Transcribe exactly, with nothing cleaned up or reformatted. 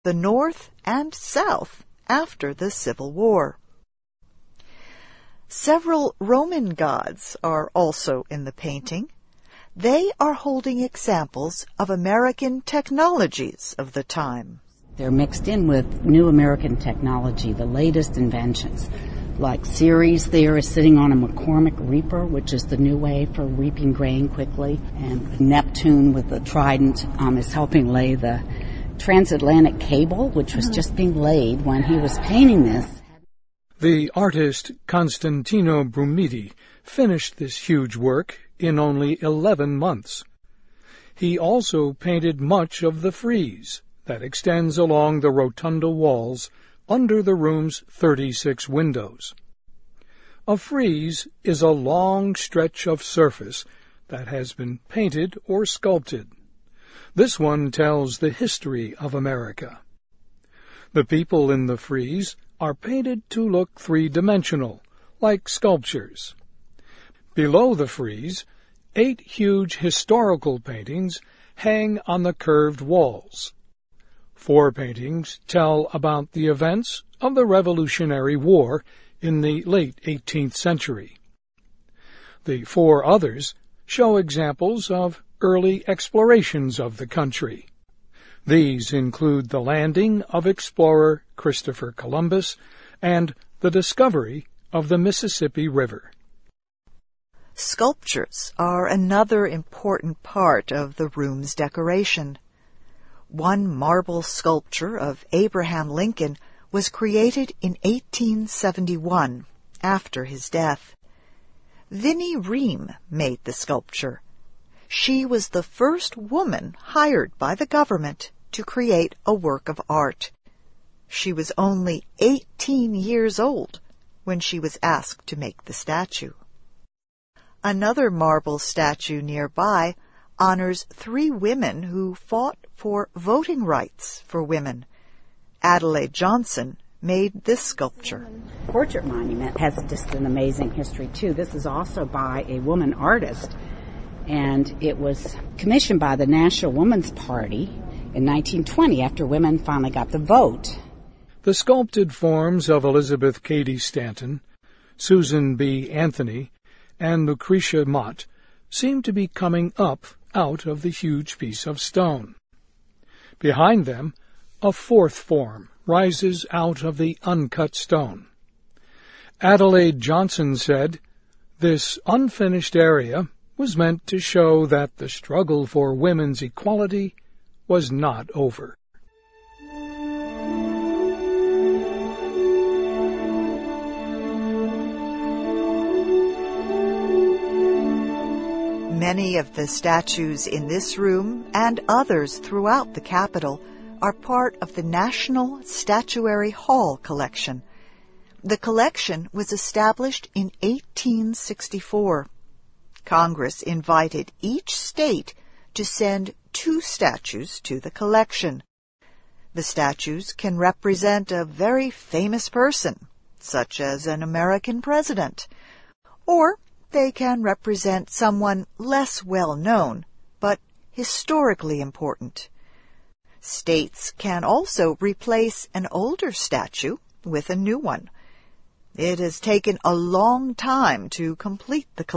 the North and South after the Civil War. Several Roman gods are also in the painting. They are holding examples of American technologies of the time. They're mixed in with new American technology, the latest inventions. Like Ceres there is sitting on a McCormick reaper, which is the new way for reaping grain quickly. And Neptune with the trident um, is helping lay the transatlantic cable, which was just being laid when he was painting this. The artist Constantino Brumidi finished this huge work in only eleven months. He also painted much of the frieze that extends along the rotunda walls under the room's thirty-six windows. A frieze is a long stretch of surface that has been painted or sculpted. This one tells the history of America. The people in the frieze are painted to look three-dimensional, like sculptures. Below the frieze, eight huge historical paintings hang on the curved walls. Four paintings tell about the events of the Revolutionary War in the late eighteenth century. The four others show examples of early explorations of the country. These include the landing of explorer Christopher Columbus and the discovery of the Mississippi River. Sculptures are another important part of the room's decoration. One marble sculpture of Abraham Lincoln was created in eighteen seventy-one, after his death. Vinnie Ream made the sculpture. She was the first woman hired by the government to create a work of art. She was only eighteen years old when she was asked to make the statue. Another marble statue nearby honors three women who fought for voting rights for women. Adelaide Johnson made this sculpture. Portrait monument has just an amazing history, too. This is also by a woman artist, and it was commissioned by the National Woman's Party in nineteen twenty after women finally got the vote. The sculpted forms of Elizabeth Cady Stanton, Susan B. Anthony, and Lucretia Mott seem to be coming up out of the huge piece of stone. Behind them, a fourth form rises out of the uncut stone. Adelaide Johnson said, "This unfinished area was meant to show that the struggle for women's equality was not over." Many of the statues in this room and others throughout the Capitol are part of the National Statuary Hall collection. The collection was established in eighteen sixty-four. Congress invited each state to send two statues to the collection. The statues can represent a very famous person, such as an American president, or they can represent someone less well known, but historically important. States can also replace an older statue with a new one. It has taken a long time to complete the collection.